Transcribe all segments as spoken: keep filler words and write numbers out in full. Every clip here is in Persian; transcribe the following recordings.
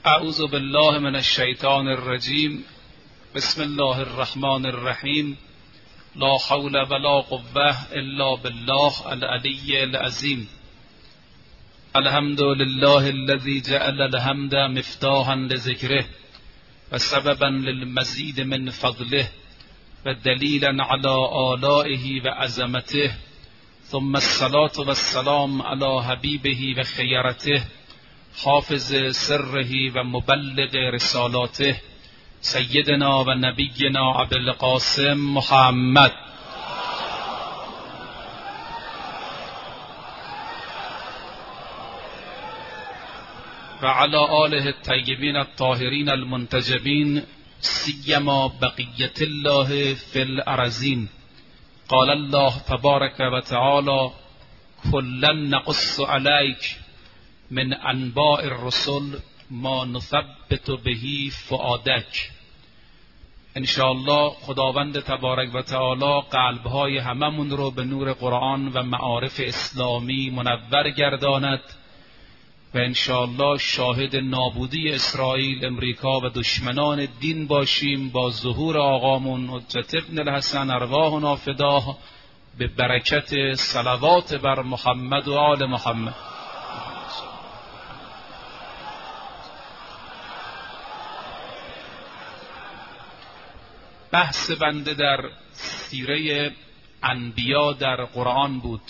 اعوذ بالله من الشیطان الرجیم. بسم الله الرحمن الرحیم. لا حول ولا قوة الا بالله العلی العظیم. الحمد لله الذي جعل الحمد مفتاحا لذکره و سببا للمزید من فضله و دلیلا علی آلائه و عظمته. ثم الصلاة والسلام علی حبیبه و خیرته حافظ سره و مبلغ رسالاته سیدنا و نبینا ابوالقاسم محمد و علی آله الطیبین الطاهرین المنتجبین سیما بقیت الله فی الارضین. قال الله تبارک و تعالی کلا نقص علیک من انباء الرسل ما نثبت بهی فؤادک. انشاءالله خداوند تبارک و تعالی قلبهای هممون رو به نور قرآن و معارف اسلامی منور گرداند و انشاءالله شاهد نابودی اسرائیل، امریکا و دشمنان دین باشیم با ظهور آقامون حجت ابن الحسن ارواحنا فداه به برکت صلوات بر محمد و آل محمد. بحث بنده در سیره انبیا در قرآن بود.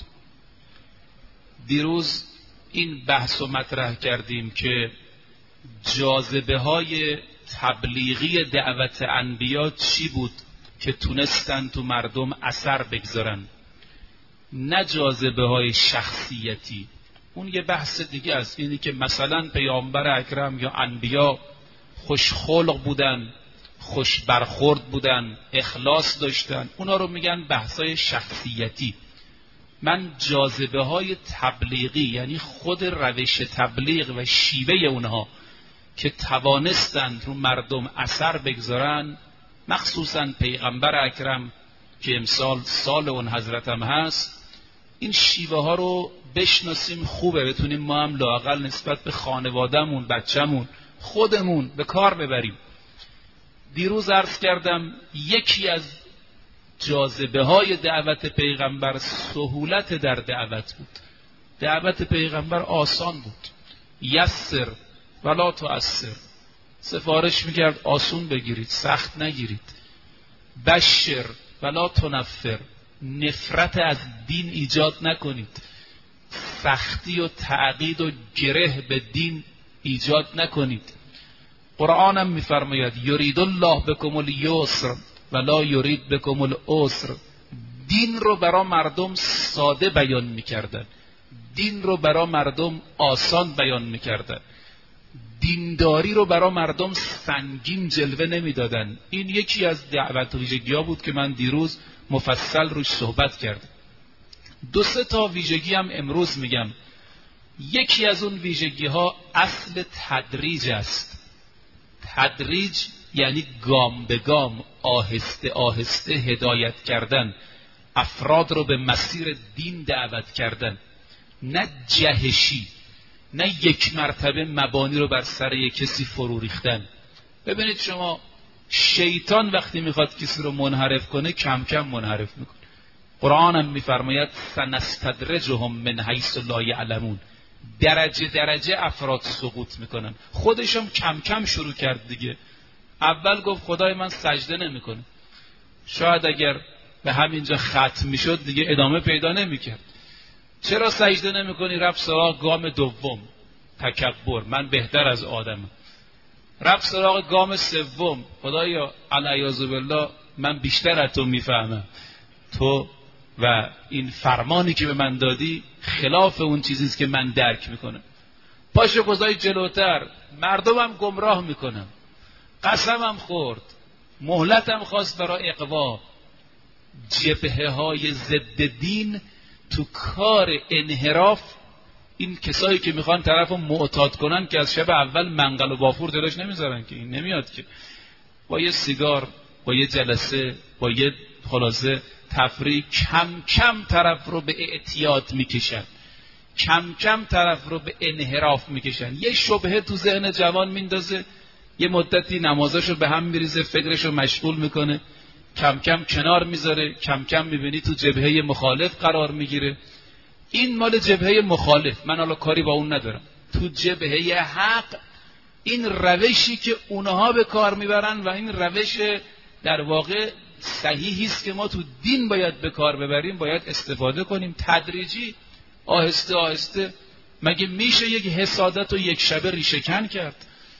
دیروز این بحث رو مطرح کردیم که جاذبه های تبلیغی دعوت انبیا چی بود که تونستن تو مردم اثر بگذارن، نه جاذبه های شخصیتی. اون یه بحث دیگه است. اینی که مثلا پیامبر اکرم یا انبیا خوشخلق بودن، خوش برخورد بودن، اخلاص داشتن، اونا رو میگن بحثای شخصیتی. من جاذبه های تبلیغی، یعنی خود روش تبلیغ و شیوه اونها که توانستند رو مردم اثر بگذارن، مخصوصا پیغمبر اکرم که امسال سال اون حضرتم هست، این شیوه ها رو بشناسیم. خوبه بتونیم ما هم لااقل نسبت به خانوادهمون، بچه‌مون، خودمون به کار ببریم. دیروز عرض کردم یکی از جاذبه های دعوت پیغمبر سهولت در دعوت بود. دعوت پیغمبر آسان بود. یسر ولا تعسر. سفارش میکرد آسون بگیرید، سخت نگیرید. بشر ولا تنفر. نفرت از دین ایجاد نکنید. سختی و تعقید و گره به دین ایجاد نکنید. قرآن هم میفرماید یرید الله بکم الیسر ولا یرید بکم العسر. دین رو برای مردم ساده بیان میکردن، دین رو برای مردم آسان بیان میکردن، دینداری رو برای مردم سنگین جلوه نمیدادن. این یکی از دعوت ویژگی ها بود که من دیروز مفصل روش صحبت کردم. دو سه تا ویژگی هم امروز میگم. یکی از اون ویژگی ها اصل تدریج است. تدریج یعنی گام به گام، آهسته آهسته هدایت کردن، افراد رو به مسیر دین دعوت کردن، نه جهشی، نه یک مرتبه مبانی رو بر سر یک کسی فرو ریختن. ببینید شما، شیطان وقتی میخواد کسی رو منحرف کنه کم کم منحرف میکنه. قرآن هم میفرماید سنستدرجهم من حیث لا یعلمون. درجه درجه افراد سقوط میکنن. خودشم کم کم شروع کرد دیگه. اول گفت خدای من سجده نمیکنه. شاید اگر به همینجا ختم میشد دیگه ادامه پیدا نمیکرد. چرا سجده نمیکنی؟ رفت سراغ گام دوم، تکبر، من بهتر از آدمم. رفت سراغ گام سوم، خدایا علیاذ بالله من بیشتر از تو میفهمم، تو و این فرمانی که به من دادی خلاف اون چیزیست که من درک میکنم. پاشو گذاری جلوتر، مردمم گمراه میکنم، قسمم خورد، مهلتم خواست برای اقوا. جبهه های ضد دین تو کار انحراف، این کسایی که میخوان طرفو معتاد کنن که از شب اول منقل و بافور جلوش نمیذارن، که این نمیاد که با یه سیگار، با یه جلسه، با یه خلاصه تفریح کم کم طرف رو به اعتیاد میکشن. کم کم طرف رو به انحراف میکشن. یه شبهه تو ذهن جوان میندازه، یه مدتی نمازاشو به هم میریزه، فکرشو مشغول میکنه، کم کم کنار میذاره، کم کم میبینی تو جبهه مخالف قرار میگیره. این مال جبهه مخالف، من حالا کاری با اون ندارم. تو جبهه حق این روشی که اونها به کار میبرن و این روش در واقع صحیحی است که ما تو دین باید به کار ببریم، باید استفاده کنیم تدریجی، آهسته آهسته. مگه میشه یک حسادت و یک شبه ریشه کن کرد؟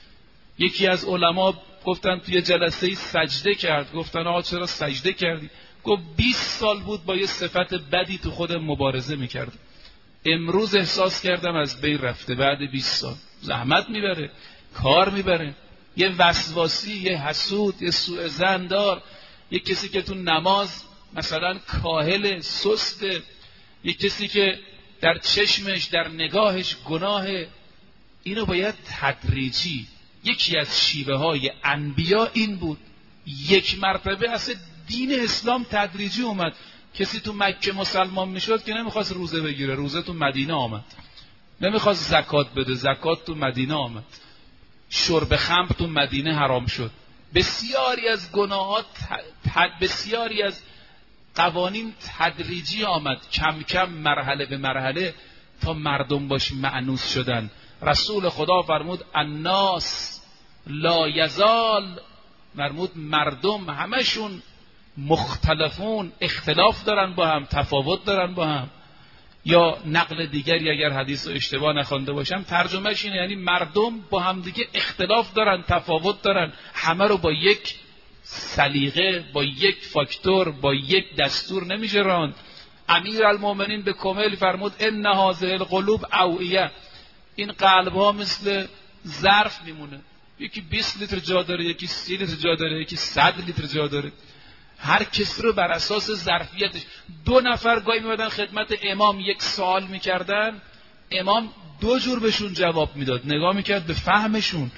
یکی از علما گفتن توی جلسه سجده کرد، گفتن آقا چرا سجده کردی؟ گفت بیست سال بود با یه صفت بدی تو خودم مبارزه میکرد، امروز احساس کردم از بین رفته. بعد بیست سال زحمت میبره، کار میبره. یه وسواسی، یه حسود، یه سوء ظن دار، یه کسی که تو نماز مثلا کاهل سسته، یه کسی که در چشمش در نگاهش گناهه، اینو باید تدریجی. یکی از شیوه های انبیا این بود. یک مرتبه اصلا دین اسلام تدریجی اومد. کسی تو مکه مسلمان میشد که نمیخواست روزه بگیره، روزه تو مدینه آمد. نمیخواست زکات بده، زکات تو مدینه آمد. شرب خمر تو مدینه حرام شد. بسیاری از گناهات تد... بسیاری از قوانین تدریجی آمد، کم کم، مرحله به مرحله، تا مردم باش مأنوس شدن. رسول خدا فرمود الناس لا یزال، فرمود مردم همشون مختلفون، اختلاف دارن با هم، تفاوت دارن با هم. یا نقل دیگری اگر حدیث رو اشتباه نخوانده باشم ترجمهش اینه، یعنی مردم با هم دیگه اختلاف دارن، تفاوت دارن، همه رو با یک سلیقه، با یک فاکتور، با یک دستور نمیشه راند. امیرالمومنین به کمل فرمود ان هذه القلوب اوعیه، این قلب ها مثل ظرف میمونه، یکی بیست لیتر جا داره، یکی سی لیتر جا داره، یکی صد لیتر جا داره. هر کسی رو بر اساس ظرفیتش. دو نفر گاهی میمدن خدمت امام یک سوال میکردن، امام دو جور بهشون جواب میداد، نگاه میکرد به فهمشون.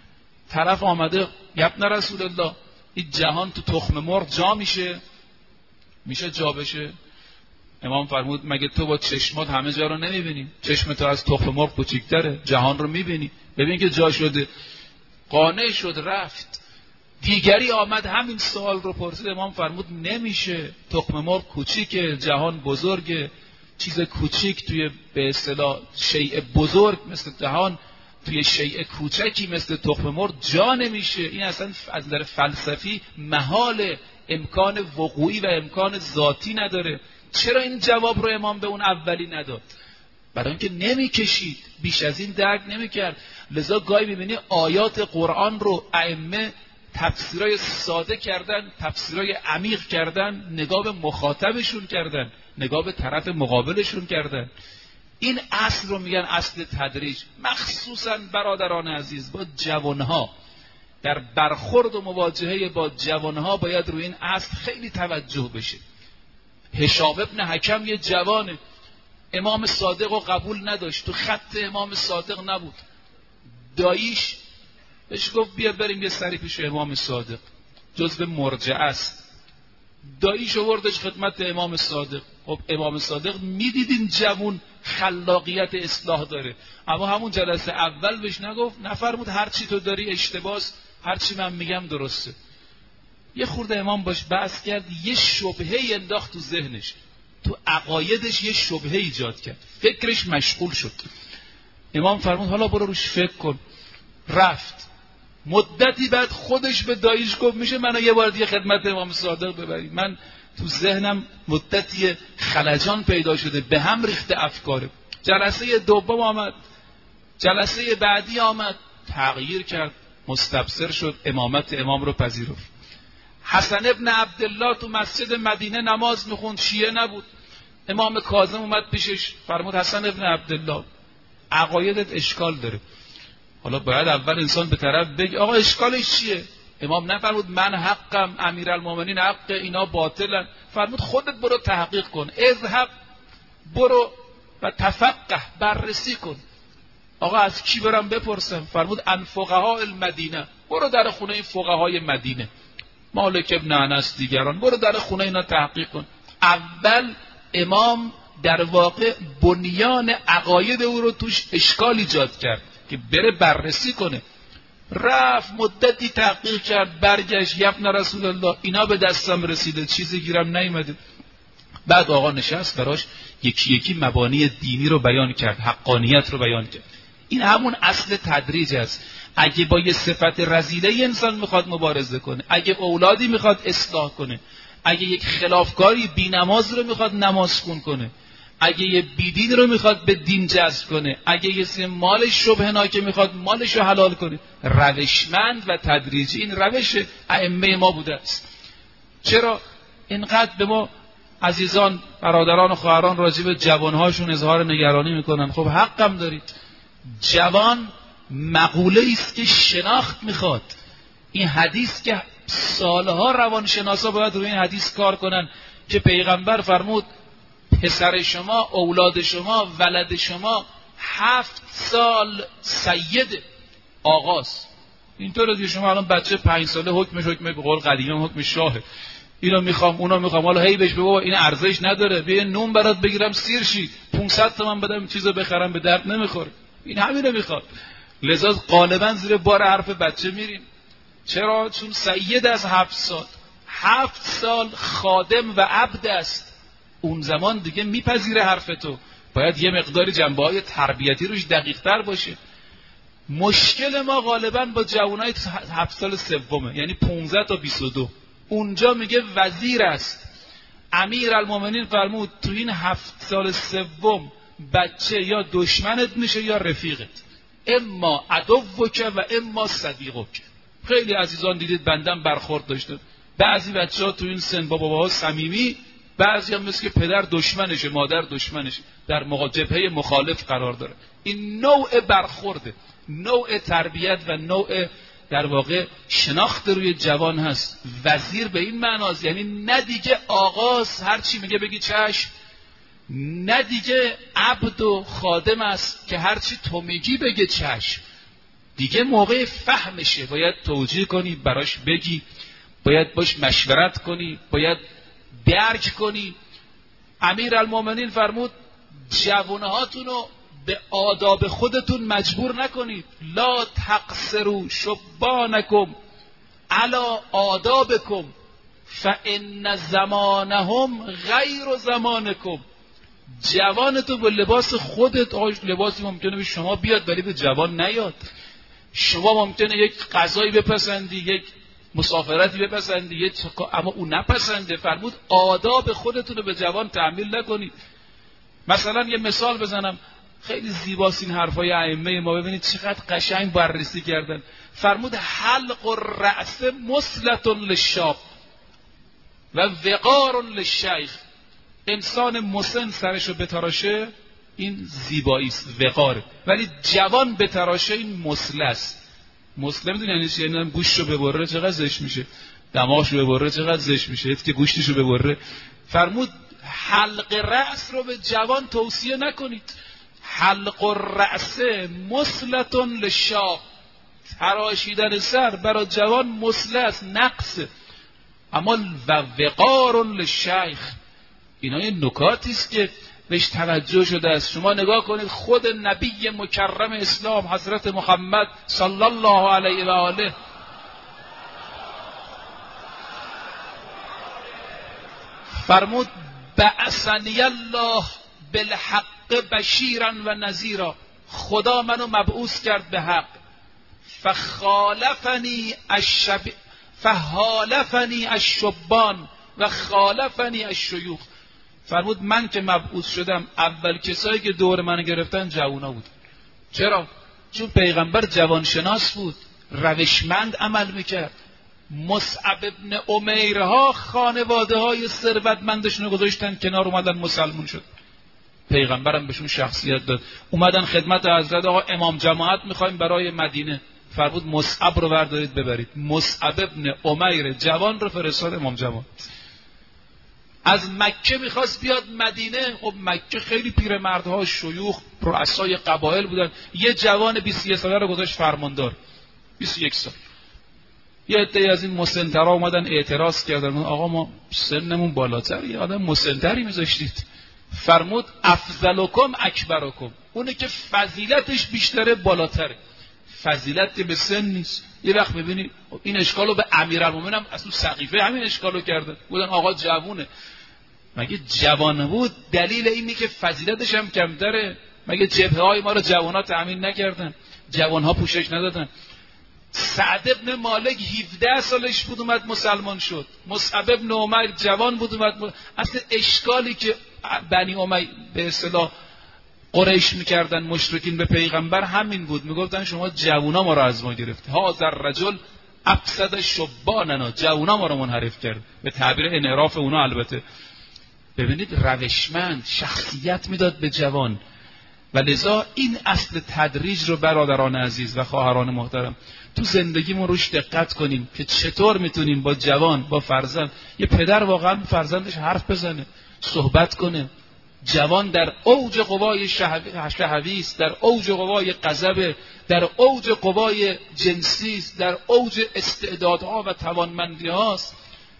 طرف آمده یبن رسول الله این جهان تو تخم مرغ جا میشه؟ میشه جا بشه؟ امام فرمود مگه تو با چشمات همه جا رو نمیبینی؟ چشم تو از تخم مرغ کوچیک‌تره، جهان رو میبینی، ببین که جا شده. قانع شد رفت. دیگری آمد همین سوال رو پرسید، امام فرمود نمیشه، تخم مرغ کوچیکه، جهان بزرگه، چیز کوچیک توی به اصطلاح شیء بزرگ مثل جهان توی شیء کوچکی مثل تخم مرغ جا نمیشه. این اصلا از نظر فلسفی محال، امکان وقوعی و امکان ذاتی نداره. چرا این جواب رو امام به اون اولی نداد؟ برای اینکه نمیکشید، بیش از این درک نمیکرد. لذا گاهی میبینی آیات قرآن رو ائمه تفسیرای ساده کردن، تفسیرای عمیق کردن، نگاه به مخاطبشون کردن، نگاه به طرف مقابلشون کردن. این اصل رو میگن اصل تدریج. مخصوصا برادران عزیز با جوانها، در برخورد و مواجهه با جوانها باید روی این اصل خیلی توجه بشه. هشام ابن حکم یه جوانه، امام صادق رو قبول نداشت، تو خط امام صادق نبود. داییش بهش گفت بیا بریم یه سری پیش امام صادق، جزو مرجعه است. داییش آوردش خدمت امام صادق. خب امام صادق میدید این جوون خلاقیت اصلاح داره، اما همون جلسه اول بهش نگفت، نفرمود هر چی تو داری اشتباهه، هر چی من میگم درسته. یه خورده امام باش بحث کرد، یه شبهه انداخت تو ذهنش، تو عقایدش یه شبهه ایجاد کرد، فکرش مشغول شد. امام فرمود حالا برو روش فکر کن. رفت. مدتی بعد خودش به داییش گفت میشه منو یه بار دیگه خدمت امام صادق ببرید، من تو ذهنم مدتی خلجان پیدا شده، به هم ریخته افکارم. جلسه دوم آمد، جلسه بعدی آمد، تغییر کرد، مستبصر شد، امامت امام رو پذیرفت. حسن ابن عبدالله تو مسجد مدینه نماز میخوند، شیعه نبود. امام کاظم اومد پیشش، فرمود حسن ابن عبدالله عقایدت اشکال داره. حالا باید اول انسان به طرف بگه آقا اشکالش چیه؟ امام نفرمود من حقم، امیرالمومنین حق، اینا باطلن. فرمود خودت برو تحقیق کن، اذهب برو و تفقه، بررسی کن. آقا از کی برم بپرسم؟ فرمود ان فقها المدینه، برو در خونه این فقهای مدینه، مالک ابن انس دیگران، برو در خونه اینا تحقیق کن. اول امام در واقع بنیان عقاید او رو توش اشکال ایجاد کرد که بره بررسی کنه. رفت مدتی تحقیق کرد، برگشت، یبن رسول الله اینا به دستم رسیده، چیزی گیرم نیومده. بعد آقا نشست براش یکی یکی مبانی دینی رو بیان کرد، حقانیت رو بیان کرد. این همون اصل تدریج است. اگه با یه صفت رذیله انسان میخواد مبارزه کنه، اگه اولادی میخواد اصلاح کنه، اگه یک خلافکاری بی‌نماز رو میخواد نماز خون کنه، اگه یه بیدین رو میخواد به دین جذب کنه، اگه یه سری مال شبهناک میخواد مالش رو حلال کنه، روشمند و تدریجی این روش ائمه ما بوده است. چرا اینقدر به ما عزیزان برادران و خواهران راجع به جوانهاشون اظهار نگرانی میکنن؟ خب حقم دارید. جوان مقوله است که شناخت میخواد. این حدیث که سالها روانشناسا باید روی این حدیث کار کنن که پیغمبر فرمود پسر شما، اولاد شما، ولد شما هفت سال سید آغاز. اینطوره دیگه. شما الان بچه پنج ساله حکمش حکم به قول قدیمی حکم شاهه. اینو میخوام اونا میخوام، حالا هی بهش بابا این ارزش نداره، بیا نون برات بگیرم سیر شی، پانصد تومن بدم چیزو بخرم به درد نمیخوره. این همینو میخواد. لذا غالبا زیر بار حرف بچه میریم. چرا؟ چون سید از هفت سال هفت سال خادم و عبد است. اون زمان دیگه میپذیره حرف تو. باید یه مقداری جنبه‌های تربیتی روش دقیق‌تر باشه. مشکل ما غالبا با جوانای هفت سال سومه، یعنی پانزده تا بیست و دو. اونجا میگه وزیر است. امیرالمومنین فرمود تو این هفت سال سوم بچه یا دشمنت میشه یا رفیقت، اما عدوک و اما صدیقک. خیلی عزیزان دیدید بندم برخورد داشته. بعضی بچه‌ها تو این سن با باباها صمیمی، بعضی هم مثل که پدر دشمنشه، مادر دشمنشه، در جبهه مخالف قرار داره. این نوع برخورده، نوع تربیت و نوع در واقع شناخت روی جوان هست. وزیر به این معناست، یعنی نه دیگه آغاز هر چی میگه بگی چشم، نه دیگه عبد و خادم است که هر چی تو میگی بگه چشم. دیگه موقع فهمشه، باید توجیه کنی، براش بگی، باید باش مشورت کنی، باید درک کنی. امیرالمومنین فرمود جوانهاتون رو به آداب خودتون مجبور نکنید. لا تقصروا شبانکم علی آدابکم فان زمانهم غیر زمانکم. جوانتو به لباس خودت، آقای لباسی ممکنه به شما بیاد ولی به جوان نیاد. شما ممکنه یک غذایی بپسندی، یک مسافرتی بپسندی، یک اما اون نپسنده. فرمود آداب خودتون رو به جوان تحمیل نکنید. مثلا یه مثال بزنم، خیلی زیباست این حرفای ائمه ما، ببینید چقدر قشنگ بررسی کردن. فرمود حلق الرأس مسلة للشاب و وقار للشیخ. انسان مسن سرشو بتراشه این زیبایی است، وقاره، ولی جوان بتراشه این مسله است. مسله میدونی یعنی چی؟ یعنی گوشتشو ببره چقدر زشت میشه، دماغشو ببره چقدر زشت میشه، حتی که گوشتشو ببره. فرمود حلق رأس رو به جوان توصیه نکنید. حلق الرأس مسلة للشاب، تراشیدن سر برای جوان مسله است، نقصه. اما و وقار للشیخ، اینا یه نکاتی است که بهش توجه شده است. شما نگاه کنید خود نبی مکرم اسلام حضرت محمد صلی الله علیه و آله فرمود بعثنی الله بالحق بشیرا و نذیرا. خدا منو مبعوث کرد به حق. فخالفنی الشب فحالفنی الشبان و خالفنی الشیوخ. فرمود من که مبعوث شدم اول کسایی که دور من گرفتن جوانا بود. چرا؟ چون پیغمبر جوانشناس بود، روشمند عمل میکرد. مصعب ابن عمیرها خانواده های ثروتمندشون رو گذاشتن کنار، اومدن مسلمون شد. پیغمبرم بهشون شخصیت داد. اومدن خدمت حضرت، آقا امام جماعت میخوایم برای مدینه. فرمود مصعب رو بردارید ببرید. مصعب ابن عمیر جوان رو فرستاد امام جماعت. از مکه میخواست بیاد مدینه. خب مکه خیلی پیرمردها، شیوخ، رؤسای قبایل بودن. یه جوان بیست و یک ساله رو گذاشت فرماندار. بیست و یک سال. یه عده از این مسنترها اومدن اعتراض کردن، آقا ما سنمون بالاتر، یه آدم مسنتری میذاشتید. فرمود افضلکم اکبرکم، اونه که فضیلتش بیشتره بالاتره. فضیلت که به سن نیست. یه وقت میبینی این اشکالو به امیرالمومنین هم از تو سقیفه همین اشکالو کرده بودن، آقا جوونه. مگه جوان بود دلیل اینی که فضیلتش هم کمتره؟ مگه جبهه های ما رو جوان ها تأمین نکردن؟ جوان ها پوشش ندادن؟ سعد ابن مالک هفده سالش بود اومد مسلمان شد. مصعب ابن عمر جوان بود اومد مسلمان. اصل اشکالی که بنی امیه به اصطلاح قریش میکردن مشرکین به پیغمبر همین بود، میگفتن شما جوونا ما رو از ما گرفت. هذا الرجل افسد شباننا، جوونا ما رو منحرف کرد، به تعبیر انحراف اونا. البته ببینید روشمند، شخصیت میداد به جوان. و لذا این اصل تدریج رو برادران عزیز و خواهران محترم تو زندگیمون روش دقت کنیم که چطور میتونیم با جوان، با فرزند، یه پدر واقعا فرزندش حرف بزنه، صحبت کنه. جوان در اوج قوای شهوی است، در اوج قوای غضب، در اوج قوای جنسی است، در اوج استعدادها و توانمندی هاست.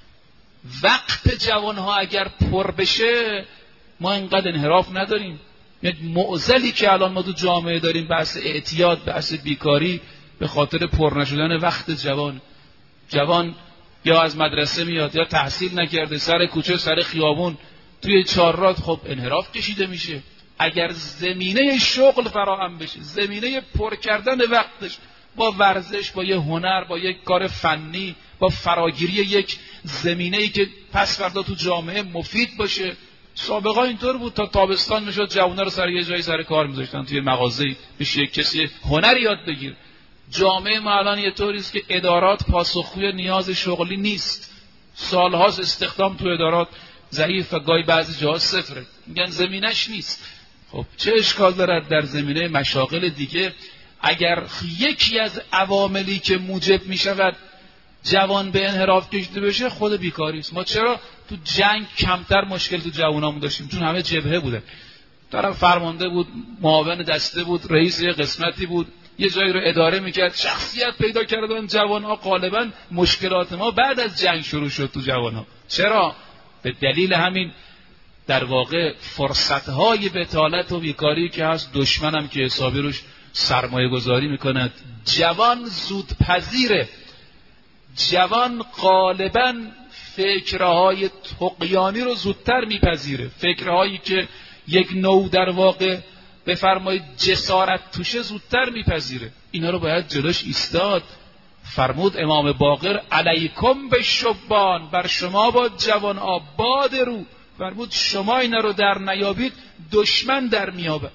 وقت جوانها اگر پر بشه ما اینقدر انحراف نداریم. یک معضلی که الان ما تو جامعه داریم، بحث اعتیاد، بحث بیکاری، به خاطر پر نشدن وقت جوان. جوان یا از مدرسه میاد یا تحصیل نکرده، سر کوچه سر خیابون توی چهارراه، خب انحراف کشیده میشه. اگر زمینه شغل فراهم بشه، زمینه پر کردن وقتش با ورزش، با یه هنر، با یک کار فنی، با فراگیری یک زمینه‌ای که پس فردا تو جامعه مفید باشه. سابقا اینطور بود، تا تابستان میشد جوونا رو سر یه جایی سر کار میذاشتن، توی مغازه‌ای بشه یک کسی هنر یاد بگیر. جامعه ما الان یه طوری است که ادارات پاسخگوی نیاز شغلی نیست. سالهاست استخدام تو ادارات ضعیف و گاهی بعضی جاها صفره، میگن زمینش نیست. خب چه اشکال دارد در زمینه مشاغل دیگه؟ اگر یکی از عواملی که موجب میشود جوان به انحراف کشیده بشه خود بیکاری است. ما چرا تو جنگ کمتر مشکل تو جوانامون داشتیم؟ چون همه جبهه بودن، طرف فرمانده بود، معاون دسته بود، رئیس یه قسمتی بود، یه جایی رو اداره میکرد، شخصیت پیدا کردن جوانها. غالبا مشکلات ما بعد از جنگ شروع شد تو جوانها. چرا؟ به دلیل همین در واقع فرصتهای بطالت و بیکاری که هست. دشمنم که حسابی روش سرمایه گذاری میکند. جوان زودپذیره، جوان غالبا فکرهای طغیانی رو زودتر میپذیره، فکرهایی که یک نوع در واقع بفرمایید جسارت توشه زودتر میپذیره. اینا رو باید جلوش ایستاد. فرمود امام باقر علیکم به شبان، بر شما با جوان آباد رو. فرمود شما اینا رو در نیابید دشمن در میابد.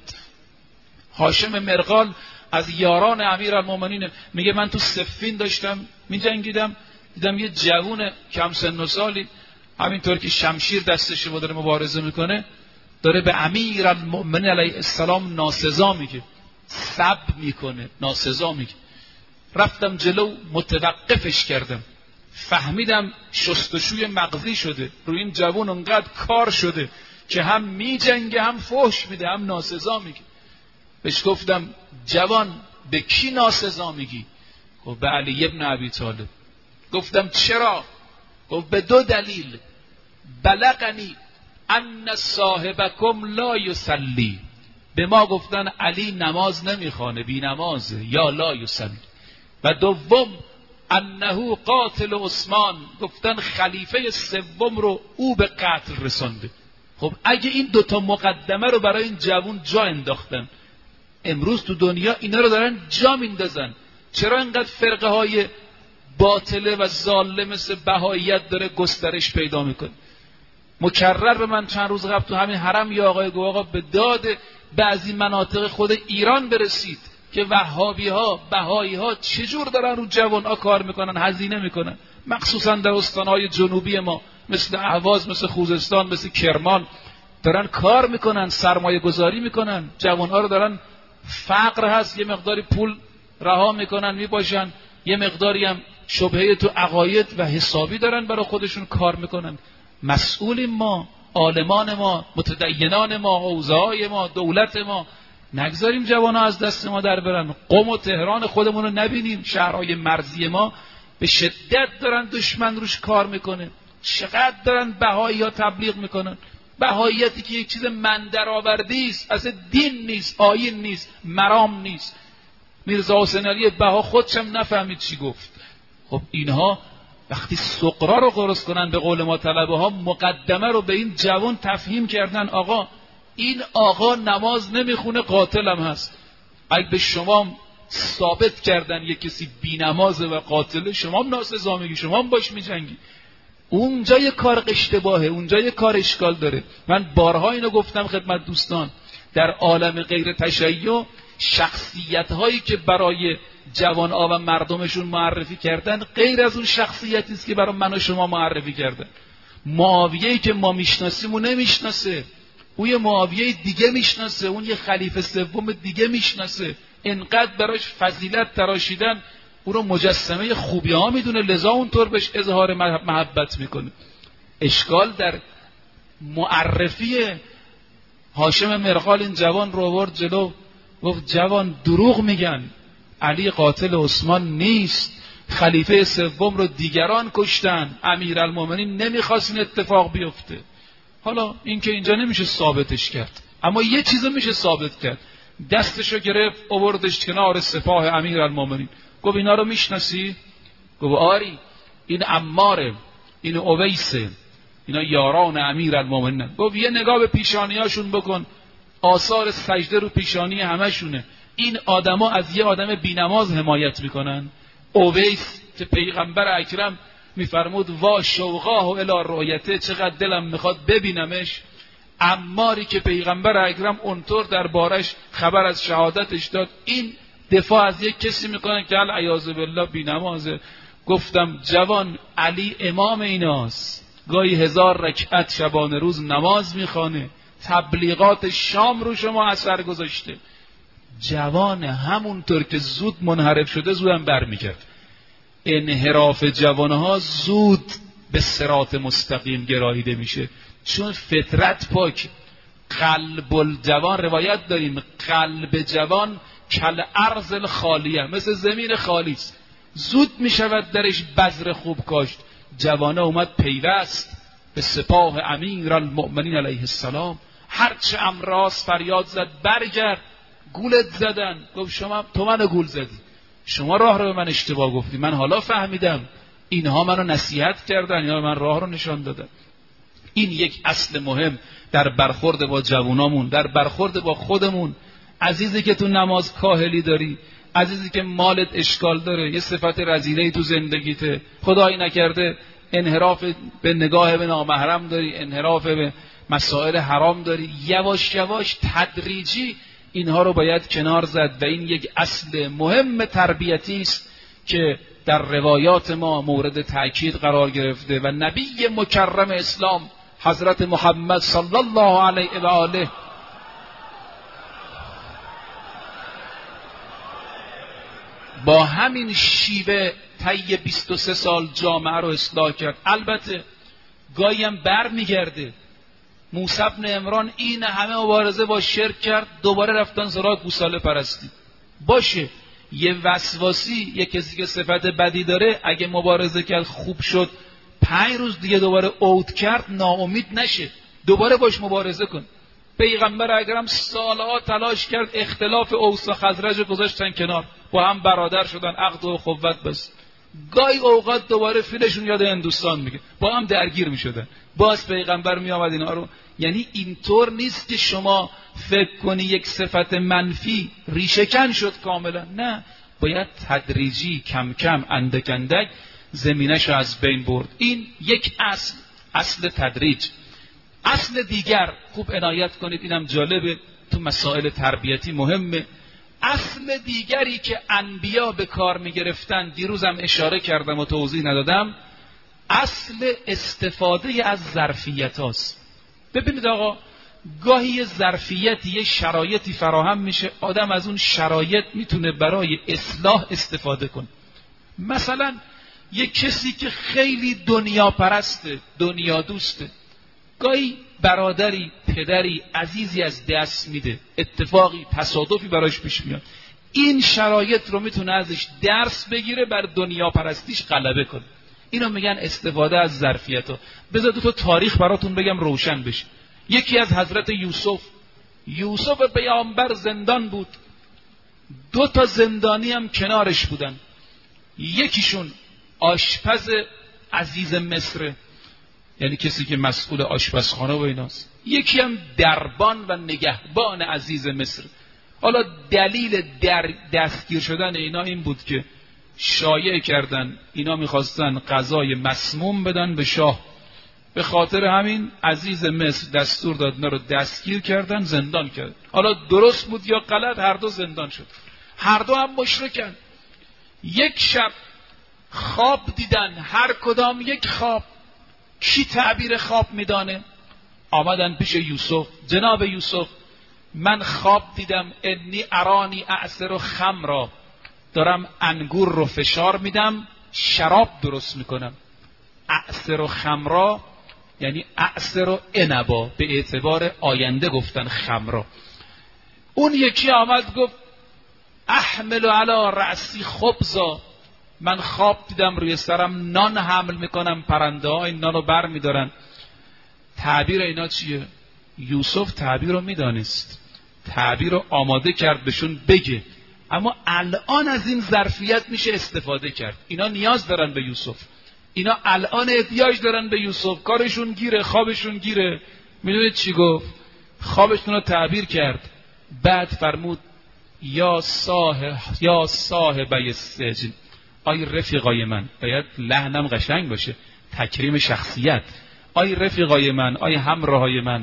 هاشم مرغال از یاران امیرالمومنین میگه من تو صفین داشتم میجنگیدم، دیدم یه جوون کم سن و سالی همینطور که شمشیر دستشه و داره مبارزه میکنه، داره به امیرالمومنین علیه السلام ناسزا میگه، سب میکنه، ناسزا میگه. رفتم جلو متوقفش کردم، فهمیدم شستشوی مغزی شده، روی این جوون اونقدر کار شده که هم میجنگه، هم فحش میده، هم ناسزا میگه. بهش گفتم جوان به کی ناسزا میگی؟ گفت به علی ابن ابی طالب. گفتم چرا؟ گفت به دو دلیل. بلغنی ان صاحبکم لا یصلی، به ما گفتن علی نماز نمیخوانه، بی نمازه، یا لا یصلی. و دوم انه قاتل عثمان، گفتن خلیفه سوم رو او به قتل رسانده. خب اگه این دوتا مقدمه رو برای این جوون جا انداختن، امروز تو دنیا اینا رو دارن جا میندازن. چرا اینقدر فرقه های باطله و ظالم مثل بهاییت داره گسترش پیدا میکنه؟ مکرر به من چند روز قبل تو همین حرم یا آقای گو آقا به داد بعضی مناطق خود ایران برسید که وهابی ها، بهایی ها چجور دارن رو جوان ها کار میکنن، هزینه میکنن، مخصوصا در استانهای جنوبی ما مثل اهواز، مثل خوزستان، مثل کرمان دارن کار میکنن، سرمایه گذاری میکنن، جوان ها رو دارن، فقر هست یه مقداری پول رها میکنن میباشن، یه مقداری هم شبهه تو عقاید و حسابی دارن برای خودشون کار میکنن. مسئولیم ما، عالمان ما، متدینان ما، اوضاعای ما، دولت ما، نگذاریم جوانا از دست ما در برن. قم و تهران خودمون رو نبینیم؟ شهرهای مرزی ما به شدت دارن دشمن روش کار میکنه. چقدر دارن بهایی ها تبلیغ میکنن. بهاییتی که یک چیز من درآوردی است، اصلا دین نیست، آیین نیست، مرام نیست. میرزا حسین علی بها خودشم نفهمید چی گفت. خب اینها وقتی سقرا رو قرص کنن به قول ما طلبه ها، مقدمه رو به این جوان تفهیم کردن آقا این آقا نماز نمیخونه قاتلم هست. اگه به شما ثابت کردن یک کسی بی نمازه و قاتله، شما هم ناسزا میگی، شما هم باش میجنگی. اونجا یه کار اشتباهه، اونجا یه کار اشکال داره. من بارها اینو گفتم خدمت دوستان، در عالم غیر تشیع شخصیت هایی که برای جوان ها و مردمشون معرفی کردن غیر از اون شخصیتی است که برای من و شما معرفی کردن. معاویه‌ای که ما میشناسیم اون نمیشناسه، اون یه معاویه دیگه میشناسه، اون یه خلیفه سوم دیگه میشناسه. انقدر براش فضیلت تراشیدن، اون رو مجسمه خوبی ها میدونه، لذا اونطور بهش اظهار محبت میکنه. اشکال در معرفی هاشم مرغال این جوان رو آورد جلو، گفت جوان دروغ میگن، علی قاتل عثمان نیست، خلیفه سوم رو دیگران کشتن، امیرالمومنین نمیخواست این اتفاق بیفته. حالا این که اینجا نمیشه ثابتش کرد، اما یه چیزو میشه ثابت کرد. دستشو گرفت آوردش کنار سپاه امیرالمومنین، گفت اینا رو میشناسی؟ گفت آری، این عماره، این اویسه، اینا یاران امیرالمومنین. گفت یه نگاه به پیشانیاشون بکن، آثار سجده رو پیشانی همشونه. این آدما از یه آدم بی‌نماز حمایت میکنن. اویس که پیغمبر اکرم میفرمود وا شوقاه و الی رؤیته، چقدر دلم میخواد ببینمش. عماری که پیغمبر اکرم اونطور دربارش خبر از شهادتش داد، این دفاع از یک کسی میکنن که العیاذ بالله بی‌نمازه. گفتم جوان علی امام ایناست، گاهی هزار رکعت شبانه روز نماز میخوانه، تبلیغات شام رو شما اثر گذاشته. جوان همونطور که زود منحرف شده زودم برمیگرد. انحراف جوانها زود به صراط مستقیم گراییده میشه، چون فطرت پاک. قلب الجوان روایت داریم، قلب جوان کل ارض الخالیه، مثل زمین خالی است، زود میشود درش بذر خوب کاشت. جوانه اومد پیوست به سپاه امیرالمؤمنین علیه السلام، هرچه امراض فریاد زد برگرد، گولت زدن. گفت شما تو منو گول زدی، شما راه رو به من اشتباه گفتی، من حالا فهمیدم، اینها منو نصیحت کردن، یا من راه رو نشان دادن. این یک اصل مهم در برخورد با جوانامون، در برخورد با خودمون. عزیزی که تو نماز کاهلی داری، عزیزی که مالت اشکال داره، یه صفت رذیله‌ای تو زندگیته، خدایی نکرده انحراف به نگاه به نامحرم داری، انحراف به مسائل حرام داری، یواش یواش تدریجی اینها رو باید کنار زد. و این یک اصل مهم تربیتی است که در روایات ما مورد تأکید قرار گرفته و نبی مکرم اسلام حضرت محمد صلی الله علیه و آله با همین شیوه طی بیست و سه سال جامعه رو اصلاح کرد. البته گاهی هم بر میگرده. موسی بن عمران این همه مبارزه با شرک کرد، دوباره رفتن سراغ گوساله پرستی. باشه، یه وسواسی، یه کسی که صفت بدی داره، اگه مبارزه کرد خوب شد، پنج روز دیگه دوباره اوت کرد، ناامید نشه، دوباره باش مبارزه کن. پیغمبر اکرم سالها تلاش کرد، اختلاف اوس و خزرج گذاشتن کنار، با هم برادر شدن، عقد و اخوت بس. گاهی اوقات دوباره فیلشون یاد هندوستان میگه، با هم درگیر میشدن، باز پیغمبر میآمد اینا رو. یعنی اینطور نیست که شما فکر کنی یک صفت منفی ریشه‌کن شد کاملا، نه، باید تدریجی کم کم اندک اندک زمینش رو از بین برد. این یک اصل، اصل تدریج. اصل دیگر خوب عنایت کنید، اینم جالبه، تو مسائل تربیتی مهمه. اصل دیگری که انبیا به کار می گرفتن، دیروزم اشاره کردم و توضیح ندادم، اصل استفاده از ظرفیت هاست. ببینید آقا، گاهی یه ظرفیتی، یه شرایطی فراهم میشه، آدم از اون شرایط میتونه برای اصلاح استفاده کنه. مثلا یه کسی که خیلی دنیا پرسته، دنیا دوسته، گاهی برادری، پدری، عزیزی از دست میده، اتفاقی، تصادفی براش پیش میاد، این شرایط رو میتونه ازش درس بگیره، بر دنیا پرستیش غلبه کنه. اینو میگن استفاده از ظرفیت ها. بذار دو تا تاریخ براتون بگم روشن بشه. یکی از حضرت یوسف، یوسف پیامبر زندان بود، دو تا زندانی هم کنارش بودن، یکیشون آشپز عزیز مصر، یعنی کسی که مسئول آشپزخانه و ایناست، یکی هم دربان و نگهبان عزیز مصر. حالا دلیل در دستگیر شدن اینا این بود که شایعه کردن اینا میخواستن غذای مسموم بدن به شاه، به خاطر همین عزیز مصر دستور داد اینا رو دستگیر کردن، زندان کرد. حالا درست بود یا غلط، هر دو زندان شد، هر دو هم مشرکن. یک شب خواب دیدن، هر کدام یک خواب. کی تعبیر خواب میدانه؟ آمدن پیش یوسف، جناب یوسف من خواب دیدم انی ارانی اعصر خمرا، دارم انگور رو فشار میدم شراب درست میکنم. اعصر خمرا یعنی اعصر و عنبا، به اعتبار آینده گفتن خمرا. اون یکی آمد گفت احمل علی رأسی خبزا، من خواب دیدم روی سرم نان حمل میکنم، پرنده ها این نان رو بر میدارن. تعبیر اینا چیه؟ یوسف تعبیر رو میدانست، تعبیر رو آماده کرد بهشون بگه، اما الان از این ظرفیت میشه استفاده کرد. اینا نیاز دارن به یوسف، اینا الان احتیاج دارن به یوسف، کارشون گیره، خوابشون گیره. میدونید چی گفت؟ خوابشون رو تعبیر کرد، بعد فرمود یا صاحب یا صاحب السجن، آی رفیقای من، باید لحنم قشنگ باشه، تکریم شخصیت. آی رفیقای من، آی همراهای من،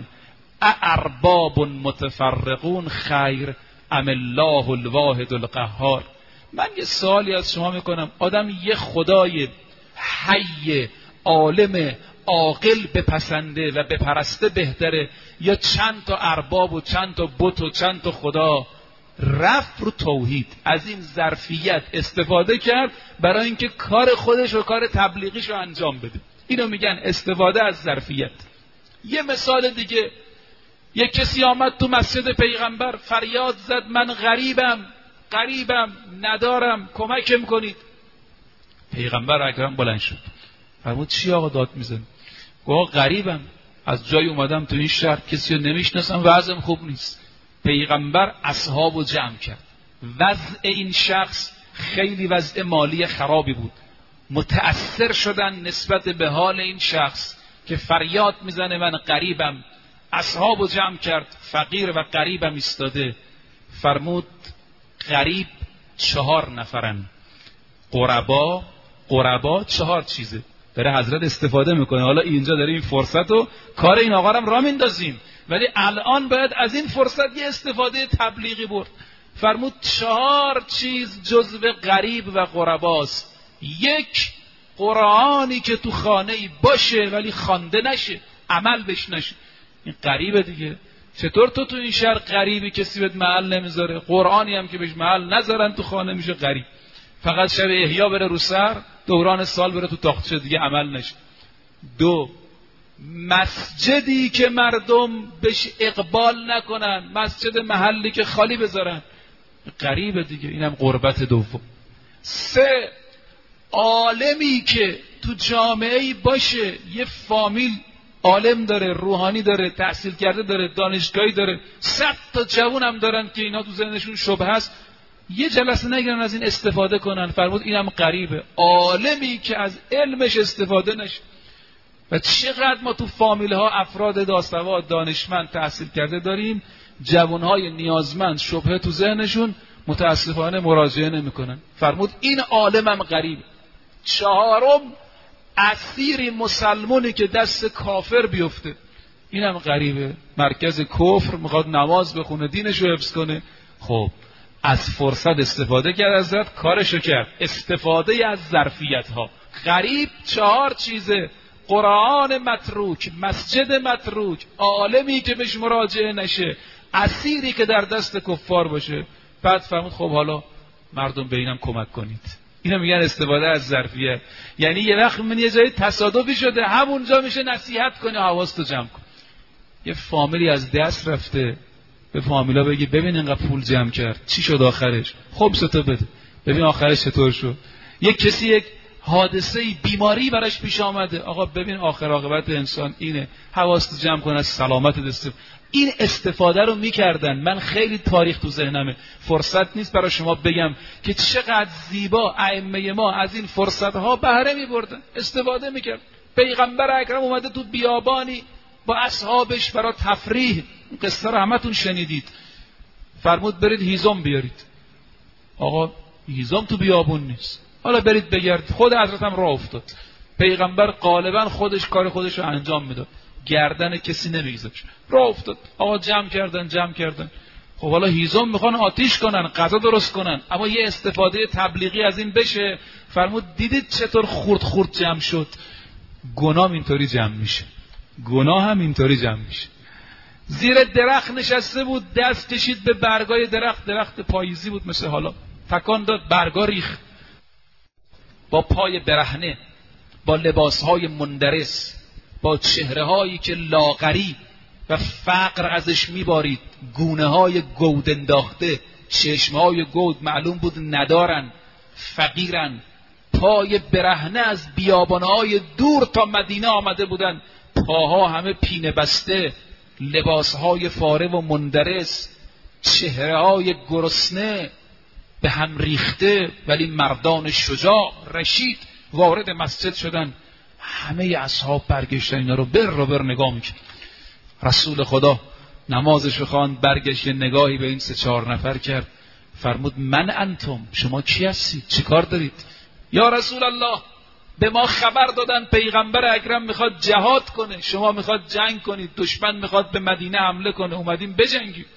ارباب متفرقون خیر ام الله الواحد القهار. من یه سوالی از شما میکنم، آدم یه خدای حی عالم عاقل بپسنده و بپرسته بهتره یا چند تا ارباب و چند تا بت و چند تا خدا؟ رفت رو توحید، از این ظرفیت استفاده کرد برای اینکه کار خودش و کار تبلیغیش رو انجام بده. اینو میگن استفاده از ظرفیت. یه مثال دیگه، یک کسی آمد تو مسجد پیغمبر فریاد زد من غریبم غریبم ندارم کمکم کنید. پیغمبر اکرم بلند شد فرمود چی آقا داد میزن؟ گفت غریبم، از جای اومدم تو این شهر، کسی رو نمیشناسم، وضعم خوب نیست. پیغمبر اصحابو جمع کرد. وضع این شخص خیلی وضع مالی خرابی بود، متأثر شدن نسبت به حال این شخص که فریاد میزنه من غریبم. اصحابو جمع کرد، فقیر و غریبم ایستاده. فرمود غریب چهار نفرن، غربا غربا چهار چیزه. داره حضرت استفاده میکنه. حالا اینجا داره این فرصت رو کار این آقا رو را میندازیم، ولی الان باید از این فرصت یه استفاده تبلیغی برد. فرمود چهار چیز جزو غریب و غرباست. یک، قرآنی که تو خانه‌ای باشه ولی خوانده نشه، عمل بش نشه، این غریبه دیگه. چطور تو تو این شهر غریبی، کسی بهت محل نمیذاره، قرآنی هم که بهش محل نذارن تو خانه میشه غریب. فقط شب احیا بره رو سر، دوران سال بره تو تاقچه، دیگه عمل نشه. دو، مسجدی که مردم بهش اقبال نکنن، مسجد محلی که خالی بذارن، غریبه دیگه، اینم غربت دوم. سه، عالمی که تو جامعه‌ای باشه، یه فامیل عالم داره، روحانی داره، تحصیل کرده داره، دانشگاهی داره، صد تا جوون هم دارن که اینا تو ذهنشون شبهه است، یه جلسه نگیرن از این استفاده کنن. فرمود اینم غریبه. عالمی که از علمش استفاده نشه. و چقدر ما تو فامیل ها افراد باسواد دانشمند تحصیل کرده داریم، جوانهای نیازمند شبهه تو ذهنشون، متاسفانه مراجعه نمیکنن. فرمود این عالمم غریبه. چهارم، اسیری مسلمونی که دست کافر بیفته، اینم غریبه. مرکز کفر، میخواد نماز بخونه، دینش رو حفظ کنه. خب از فرصت استفاده کرد، ازت کارشو کرد. استفاده از ظرفیت ها. غریب چهار چیزه: قرآن متروک، مسجد متروک، عالمی که بهش مراجعه نشه، اسیری که در دست کفار باشه. بعد فرمود خب حالا مردم به اینم کمک کنید. اینا میگن استفاده از ظرفیت. یعنی یه وقت من یه جایی تصادفی شده، همونجا میشه نصیحت کنه، حواستو جمع کن. یه فامیلی از دست رفته، به فامیلا بگی ببین اینقدر پول جمع کرد، چی شد آخرش؟ خب ستا بده، ببین آخرش چطور شد. یک کسی یک حادثه بیماری براش پیش آمده، آقا ببین آخر عاقبت انسان اینه، حواست جمع کن از سلامت دست. این استفاده رو میکردن. من خیلی تاریخ تو ذهنمه، فرصت نیست برای شما بگم که چقدر زیبا ائمه ما از این فرصت ها بهره میبردن، استفاده میکرد. پیغمبر اکرم اومده تو بیابانی با اصحابش برای تفریح، قصه رو همتون شنیدید، فرمود برید هیزم بیارید. آقا هیزم تو بیابون نیست، حالا برید بگرد. خود حضرت هم راه افتاد. پیغمبر غالبا خودش کار خودش رو انجام میداد، گردن کسی نمیگذاشت، راه افتاد. آقا جمع کردن جمع کردن خب حالا هیزم میخوان آتیش کنن، غذا درست کنن، اما یه استفاده تبلیغی از این بشه. فرمود دیدید چطور خورد خورد جمع شد؟ گناه اینطوری جمع میشه، گناه هم اینطوری جمع میشه. زیر درخت نشسته بود، دست کشید به برگای درخت، درخت پاییزی بود مثل حالا، تکان داد، برگا ریخت. با پای برهنه، با لباسهای مندرس، با چهره‌هایی که لاغری و فقر ازش میبارید، گونه‌های گود انداخته، چشم‌های گود، معلوم بود ندارن، فقیرن، پای برهنه از بیابان‌های دور تا مدینه آمده بودن، پاها همه پینه بسته، لباسهای فاره و مندرس، چهره‌های گرسنه به هم ریخته، ولی مردان شجاع رشید وارد مسجد شدن. همه اصحاب برگشتن اینا رو بر رو بر نگاه میکرد. رسول خدا نمازش خواند، برگشت نگاهی به این سه چهار نفر کرد، فرمود من انتم، شما کی هستید؟ چی کار دارید؟ یا رسول الله به ما خبر دادن پیغمبر اکرم میخواد جهاد کنه، شما میخواد جنگ کنید، دشمن میخواد به مدینه حمله کنه، اومدیم بجنگیم.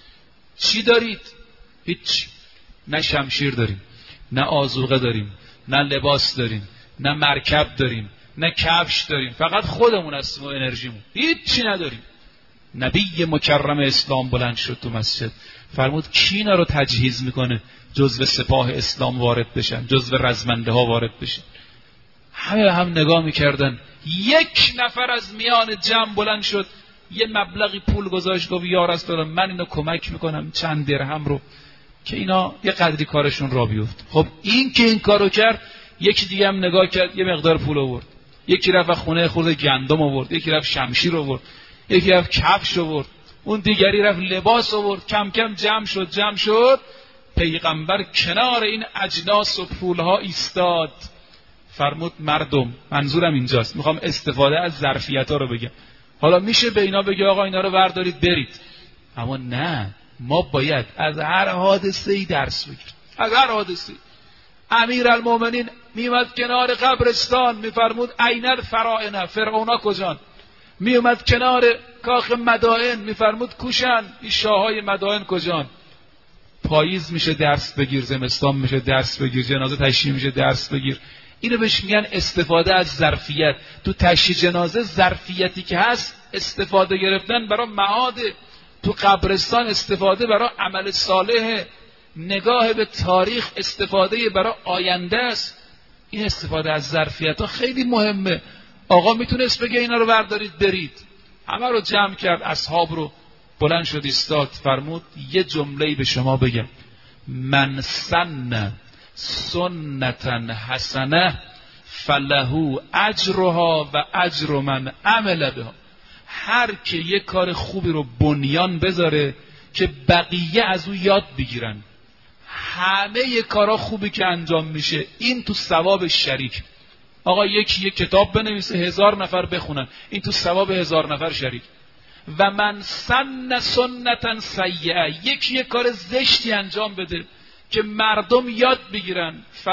چی دارید؟ هیچ. نه شمشیر داریم، نه آذوقه داریم، نه لباس داریم، نه مرکب داریم، نه کفش داریم، فقط خودمون هستیم و انرژیمون، هیچی نداریم. نبی مکرم اسلام بلند شد تو مسجد، فرمود کی اینا رو تجهیز میکنه جزو سپاه اسلام وارد بشن، جزو رزمنده ها وارد بشن؟ همه هم نگاه میکردن. یک نفر از میان جمع بلند شد، یه مبلغی پول گذاشت، گفت یا رسول الله من اینو کمک میکنم، چند درهم رو، که اینا یه قدری کارشون را بیفت. خب این که این کارو کرد، یکی دیگه هم نگاه کرد، یه مقدار پول آورد، یکی رفت خونه خورده گندم آورد، یکی رفت شمشیر آورد، یکی رفت کفش آورد، اون دیگری رفت لباس آورد. کم کم جمع شد جمع شد پیغمبر کنار این اجناس و پولها ایستاد، فرمود مردم، منظورم اینجاست، میخوام استفاده از ظرفیت ها رو بگم. حالا میشه به اینا بگه آقا اینا رو بردارید برید، اما نه، ما باید از هر حادثه‌ای درس بگیریم، از هر حادثه‌ای. امیرالمومنین میومد کنار قبرستان، میفرمود عین الفراعنه، فرعونا کجان؟ میومد کنار کاخ مدائن، میفرمود کوشن، این شاههای مدائن کجان؟ پاییز میشه درس بگیر، زمستان میشه درس بگیر، جنازه تشییع میشه درس بگیر. اینو بهش میگن استفاده از ظرفیت. تو تشییع جنازه ظرفیتی که هست استفاده گرفتن برای معاد، تو قبرستان استفاده برای عمل صالح، نگاه به تاریخ استفاده برای آینده است. این استفاده از ظرفیت ها خیلی مهمه. آقا میتونست بگه اینا رو بردارید برید، همه رو جمع کرد، اصحاب رو بلند شد ایستاد، فرمود یه جمله‌ای به شما بگم، من سن سنتا حسنه فله اجرها و اجر من عمل بها. هر که یه کار خوبی رو بنیان بذاره که بقیه از او یاد بگیرن، همه یه کارا خوبی که انجام میشه این تو ثواب شریک. آقا یکی یک کتاب بنویسه هزار نفر بخونن، این تو ثواب هزار نفر شریک. و من سن سنتا سیئه، یکی یک کار زشتی انجام بده که مردم یاد بگیرن،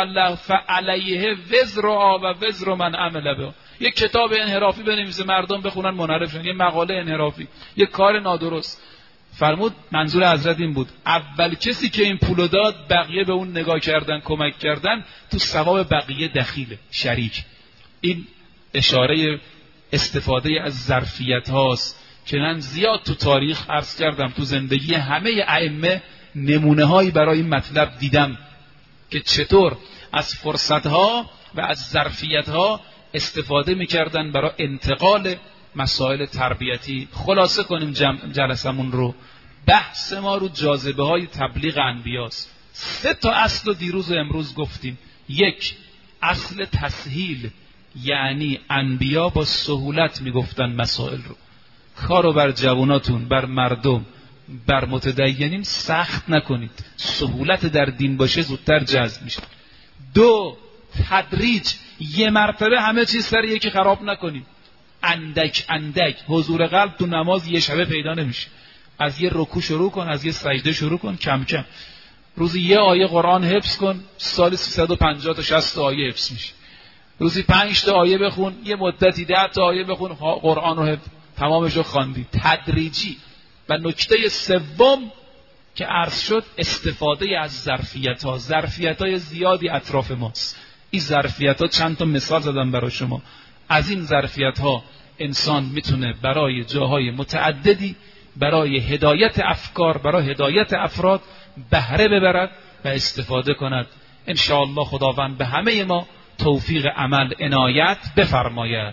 فعلیه وزرها و وزر من عمل به. یک کتاب انحرافی بنویسه مردم بخونن منحرف شن، یه مقاله انحرافی، یه کار نادرست. فرمود منظور حضرت این بود، اول کسی که این پولو داد بقیه به اون نگاه کردن، کمک کردن، تو ثواب بقیه دخیله، شریک. این اشاره استفاده از ظرفیت هاست که من زیاد تو تاریخ عرض کردم، تو زندگی همه ائمه نمونه هایی برای این مطلب دیدم که چطور از فرصت ها و از ظرفیت ها استفاده میکردن برای انتقال مسائل تربیتی. خلاصه کنیم جلسمون رو، بحث ما رو جاذبه های تبلیغ انبیاست. سه تا اصل و دیروز و امروز گفتیم. یک، اصل تسهیل، یعنی انبیا با سهولت میگفتن مسائل رو. کارو بر جواناتون، بر مردم، بر متدینین سخت نکنید. سهولت در دین باشه زودتر جذب میشه. دو، تدریج، یه مرتبه همه چیز سر یکی خراب نکنید. اندک اندک. حضور قلب تو نماز یه شبه پیدا نمیشه. از یه رکوع شروع کن، از یه سجده شروع کن، کم کم. روزی یه آیه قرآن حفظ کن، سال سیصد و پنجاه تا شصت تا آیه حفظ میشه. روزی پنج تا آیه بخون، یه مدتی ده تا آیه بخون، قرآن رو حفظ تمامش رو خواندی. تدریجی. و نکته سوم که عرض شد، استفاده از ظرفیت ها. ظرفیت های زیادی اطراف ماست. این ظرفیت ها چند تا مثال زدم برای شما. از این ظرفیت ها انسان میتونه برای جاهای متعددی، برای هدایت افکار، برای هدایت افراد بهره ببرد و استفاده کند. انشاءالله خداوند به همه ما توفیق عمل عنایت بفرماید.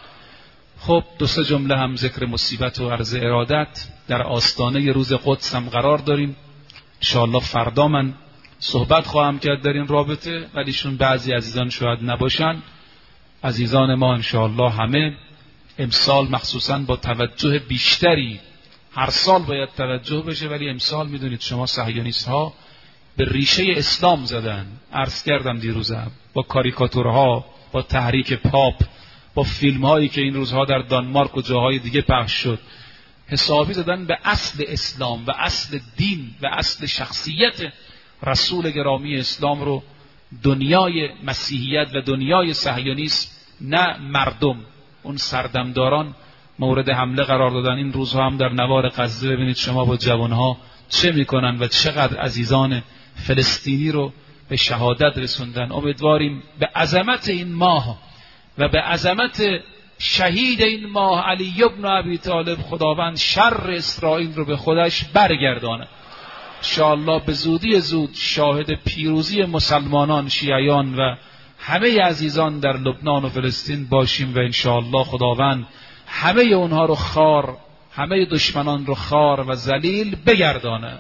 خب دو سه جمله هم ذکر مصیبت و عرض ارادت در آستانه روز قدس هم قرار داریم. انشاءالله فردا من صحبت خواهم کرد در این رابطه، ولی چون بعضی عزیزان شاید نباشن، عزیزان ما انشاءالله همه امسال مخصوصا با توجه بیشتری، هر سال باید توجه بشه، ولی امسال میدونید شما صهیونیست ها به ریشه اسلام زدن. عرض کردم دیروزم، با کاریکاتورها، با تحریک پاپ، با فیلم هایی که این روزها در دانمارک و جاهای دیگه پخش شد، حسابی زدن به اصل اسلام و اصل دین و اصل شخصیت رسول گرامی اسلام رو. دنیای مسیحیت و دنیای صهیونیسم، نه مردم، اون سردمداران مورد حمله قرار دادن. این روزها هم در نوار غزه ببینید شما با جوانها چه میکنن و چقدر عزیزان فلسطینی رو به شهادت رسوندن. امیدواریم به عظمت این ماه و به عظمت شهید این ماه علی ابن ابی طالب خداوند شر اسرائیل رو به خودش برگردانه. انشاءالله به زودی زود شاهد پیروزی مسلمانان، شیعیان و همه عزیزان در لبنان و فلسطین باشیم و انشاءالله خداوند همه اونها رو خار، همه دشمنان رو خار و ذلیل بگردانه.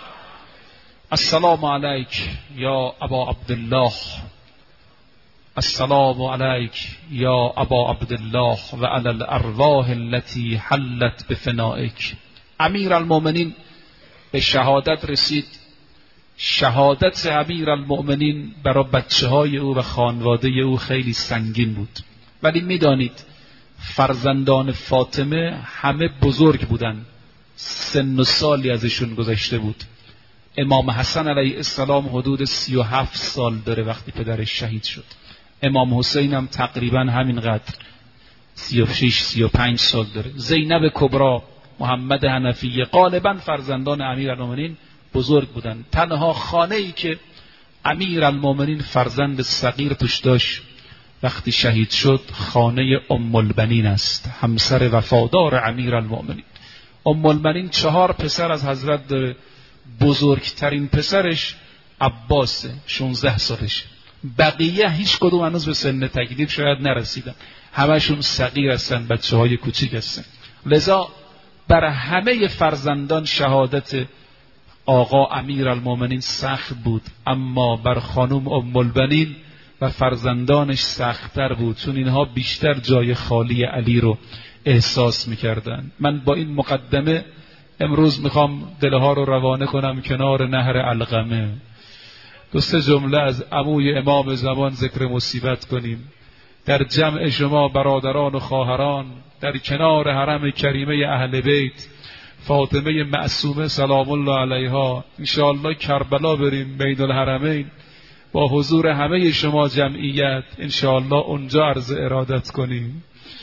السلام علیک یا ابا عبدالله، السلام علیک یا ابا عبدالله و علی الارواح التي حلت بفنائک. امیر المؤمنین به شهادت رسید. شهادت امیر المؤمنین برای بچه های او و خانواده او خیلی سنگین بود، ولی میدانید فرزندان فاطمه همه بزرگ بودن، سن و سالی ازشون گذشته بود. امام حسن علیه السلام حدود سی و هفت سال داره وقتی پدرش شهید شد. امام حسین هم تقریبا همینقدر، سی و شش سی و پنج سال داره. زینب کبرا، محمد حنفیه، غالبا فرزندان امیرالمومنین بزرگ بودن. تنها خانه ای که امیرالمومنین فرزند صغیر توش داشت وقتی شهید شد خانه ام البنین است، همسر وفادار امیرالمومنین. ام البنین چهار پسر از حضرت داره. بزرگترین پسرش عباسه، شانزده سالشه. بقیه هیچ کدوم هنوز به سن تکلیف شاید نرسیدن، همشون صغیر هستن، بچه های کوچیک هستن. لذا بر همه فرزندان شهادت آقا امیرالمومنین سخت بود، اما بر خانم ام البنین و فرزندانش سخت‌تر بود، چون اینها بیشتر جای خالی علی رو احساس می‌کردن. من با این مقدمه امروز میخوام دلها رو روانه کنم کنار نهر علقمه. دو سه جمله از عموی امام زمان ذکر مصیبت کنیم. در جمع شما برادران و خواهران در کنار حرم کریمه اهل بیت فاطمه معصومه سلام الله علیها، انشاءالله کربلا بریم بین الحرمین با حضور همه شما جمعیت، انشاءالله اونجا عرض ارادت کنیم.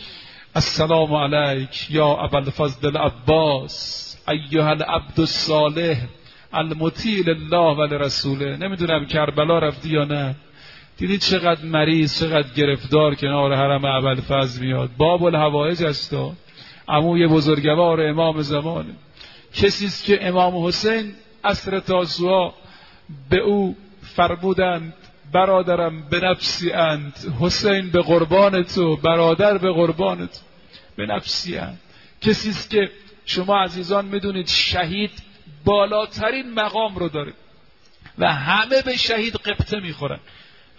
السلام علیک یا ابوالفضل العباس ایها العبد الصالح المطیع لله و لرسوله. نمیدونم کربلا رفتی یا نه، دیدید چقدر مریض، چقدر گرفتار کنار حرم ابوالفضل میاد. باب الحوائج است، عموی بزرگوار امام زمان، کسی است که امام حسین عصر تاسوعا به او فرمودند برادرم به نفسی اند، حسین به قربان تو، برادر به قربان تو، به نفسی اند. کسی است که شما عزیزان میدونید شهید بالاترین مقام رو داره و همه به شهید قبطه میخورن،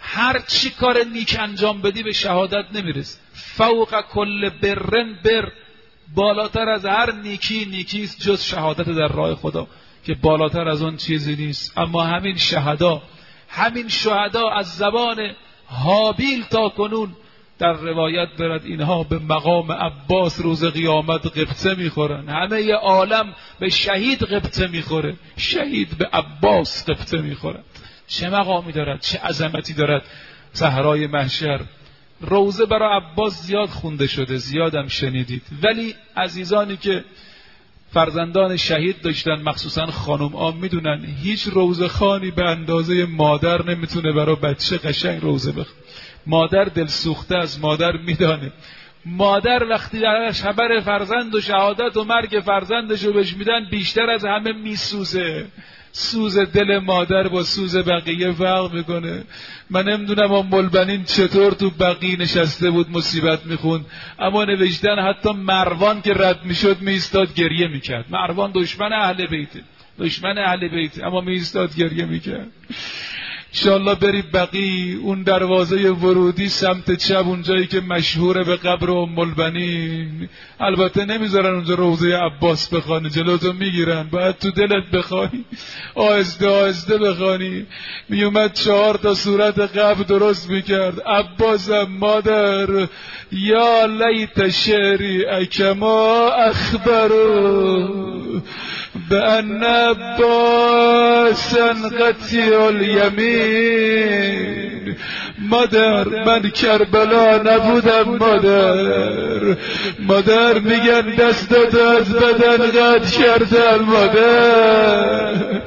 هر چی کار نیک انجام بدی به شهادت نمیرسی. فوق کل برن بر، بالاتر از هر نیکی نیکیست جز شهادت در راه خدا که بالاتر از اون چیزی نیست. اما همین شهدا، همین شهدا از زبان هابیل تا کنون در روایت برد اینها به مقام عباس روز قیامت قبطه میخورن. همه ی عالم به شهید قبطه میخوره، شهید به عباس قبطه میخورن. چه مقامی دارد، چه عظمتی دارد صحرای محشر. روزه برای عباس زیاد خونده شده، زیادم شنیدید، ولی عزیزانی که فرزندان شهید داشتن مخصوصا خانم ها میدونن هیچ روزه خانی به اندازه مادر نمیتونه برای بچه قشنگ روزه بخونه. مادر دلسوخته از مادر میدانه. مادر وقتی در خبر فرزند و شهادت و مرگ فرزندش رو بهش میدن بیشتر از همه میسوزه. سوز دل مادر با سوز بقیه فرق میکنه. من نمیدونم ام البنین چطور تو بقیه نشسته بود مصیبت میخوند، اما نوشتن حتی مروان که رد میشد میایستاد گریه میکرد. مروان دشمن اهل بیته، دشمن اهل بیته، اما میایستاد گریه میکرد. انشالله بری بقی، اون دروازه ورودی سمت چپ، اونجایی که مشهوره به قبر ام البنین. البته نمیذارن اونجا روضه عباس بخوانی، جلوتو میگیرن، باید تو دلت بخوانی، آهسته آهسته بخوانی. میومد چهار تا صورت قبر درست میکرد. عباسم مادر، یا لیت شعری اکما اخبرو بأن عباسا قطیع الیمین. مادر من کربلا نبودم مادر. مادر میگن دستاتو از بدن قطع کردن مادر.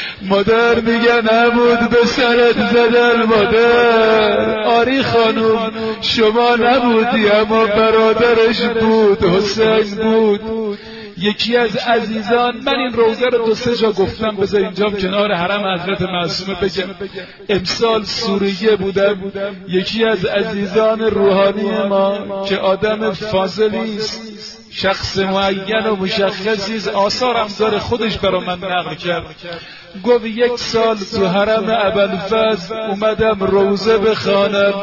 مادر میگن عمود به سرت زدن مادر. آری خانوم شما نبودی اما برادرش بود، حسین بود. یکی از عزیزان، من این روزه رو دو سه جا گفتم، بذار اینجام کنار حرم حضرت معصومه بگم. امسال سوریه بودم، یکی از عزیزان روحانی ما که آدم فاضلی است، شخص معین و مشخصی است، آثارم داره، خودش برا من نقل کرد. گفت یک سال تو حرم ابوالفضل اومدم روزه بخوانم،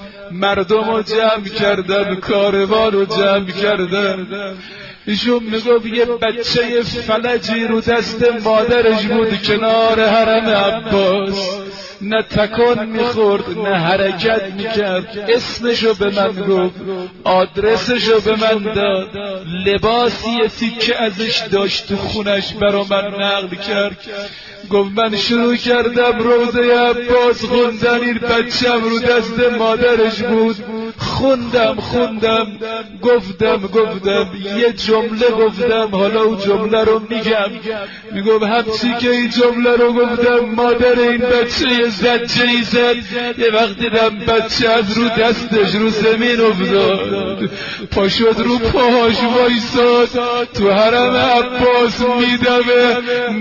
مردم رو جمع کردم، کاروان رو جمع کردم. ایشون میگفت یه بچه فلجی رو دست مادرش بود کنار حرم عباس، نه تکان میخورد نه حرکت میکرد. اسمشو به من گفت، آدرسشو به من داد، لباسی تیکه ازش داشت تو خونش برا من نقل کرد. گفت من شروع کردم روزه عباس خوندن، این بچم رو دست مادرش بود، خوندم خوندم گفتم گفتم یه جمله گفتم، حالا اون جمله رو میگم. میگم همچی که این جمله رو گفتم مادر این بچه یه زجه‌ای زد. یه وقت دیدم بچه از رو دستش رو زمین افتاد، پا شد رو پاهاش وایساد، تو حرم عباس میدوه،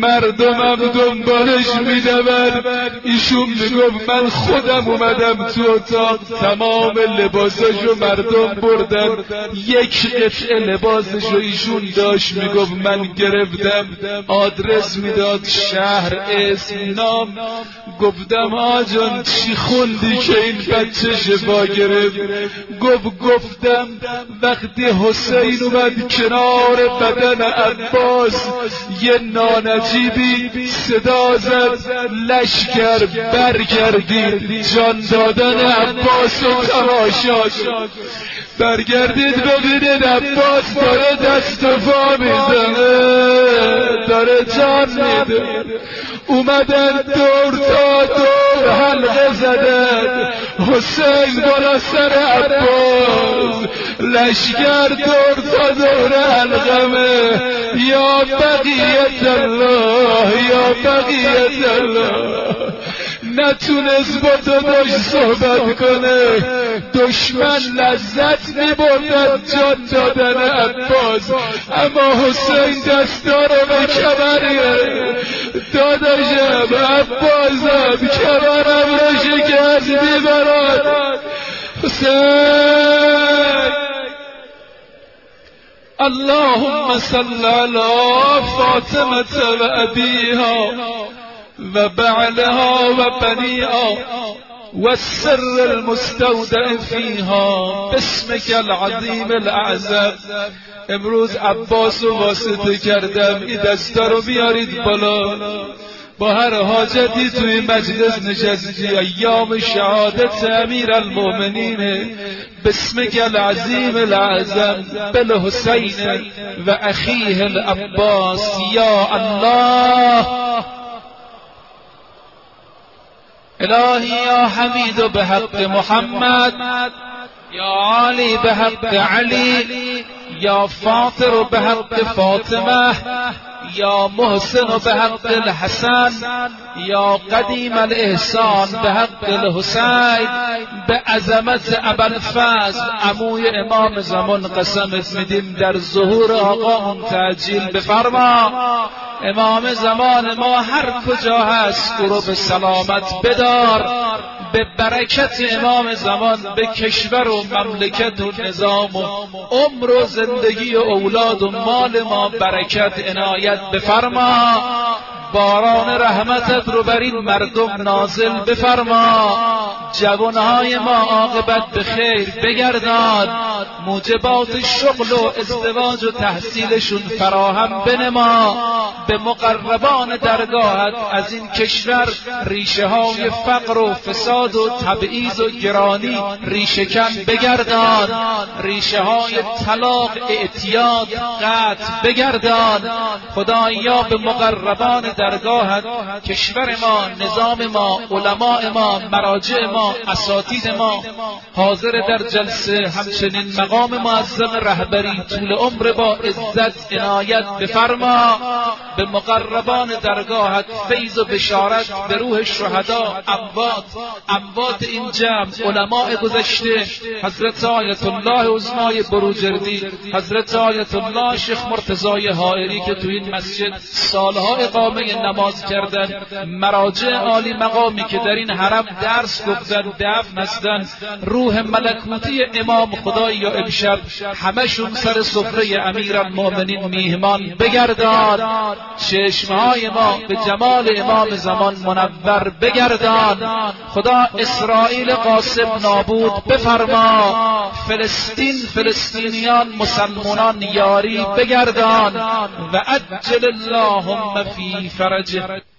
مردمم دنبالش میدون. ایشون میگفت من خودم اومدم تو اتاق، تمام لباساشو مردم بردن، یک قطعه لباسشو ایشون داشت. میگفت من گرفتم، آدرس میداد، شهر، اسم، نام. گفتم آجان چی خوندی که این بچه شفا گرفت؟ گفت گفتم وقتی حسین اومد کنار بدن عباس یه نانجیبی صدا زد، لشکر برگردید، جان دادن عباس و تماشا شد. برگردید ببینید عباس داره دست و پا میزنه، داره جان میده. اومدن دور تا دور حلقه زدن، حسین بالا سر عباس، لشکر دور تا دور حلقمه. یا بقیت الله، یا بقیت الله. نتونست با داداش صحبت کنه، دشمن لذت میبردن جان دادن عباس، اما حسین دستا رو به کمریه. داداشم عباسم کمرم رو شکست میبرد. حسین اللهم صل علی فاطمه و ابیها و بعلها و بنیها والسر المستودع فيها باسمك العظیم الاعظم. امروز عباس رو واسطه کردم این دستا رو بیارید بالا، با هر حاجتی توی مجلس نشستی ایام شهادت امیر المؤمنین باسمک العظیم الاعظم بالحسین و اخیه العباس یا الله. الهی یا حمید به حق محمد، یا عالی به حق علی، یا فاطر به حق فاطمه، یا محسن به حق الحسن، یا قدیم الاحسان به حق الحسین. به عظمت ابوالفضل عموی امام زمان قسمت میدیم در ظهور آقا تعجیل بفرما. امام زمان ما هر کجا هست او رو به سلامت بدار. به برکت امام زمان به کشور و مملکت و نظام و عمر و زندگی و اولاد و مال ما برکت عنایت بفرما. باران رحمتت رو بر این مردم نازل بفرما. جوانهای ما عاقبت به خیر بگردان. موجبات شغل و ازدواج و تحصیلشون فراهم بنما. به مقربان درگاهت از این کشور ریشه های فقر و فساد و تبعیض و گرانی ریشه کن بگردان. ریشه های طلاق، اعتیاد، قتل بگردان. خدایا به مقربان درگاهت کشور ما، نظام ما، علماء ما، مراجع ما، اساتید ما حاضر در جلسه، همچنین مقام معظم رهبری طول عمر با عزت عنایت بفرما. به مقربان درگاهت فیض و بشارت به روح شهدا، اموات اموات این جمع، علماء گذشته، حضرت آیت الله عظمای بروجردی، حضرت آیت الله شیخ مرتضی حائری که تو این مسجد سالها اقامه نماز کردن، مراجع عالی مقامی که در این حرم درس گفتن، دفن هستن، روح ملکوتی امام خدایا امشب همشون سر سفره امیرالمؤمنین میهمان بگردان. چشمهای ما به جمال امام زمان منور بگردان. خدا اسرائیل قاسم نابود بفرما. فلسطین، فلسطینیان، مسلمانان یاری بگردان. و عجل اللهم فی فرجه.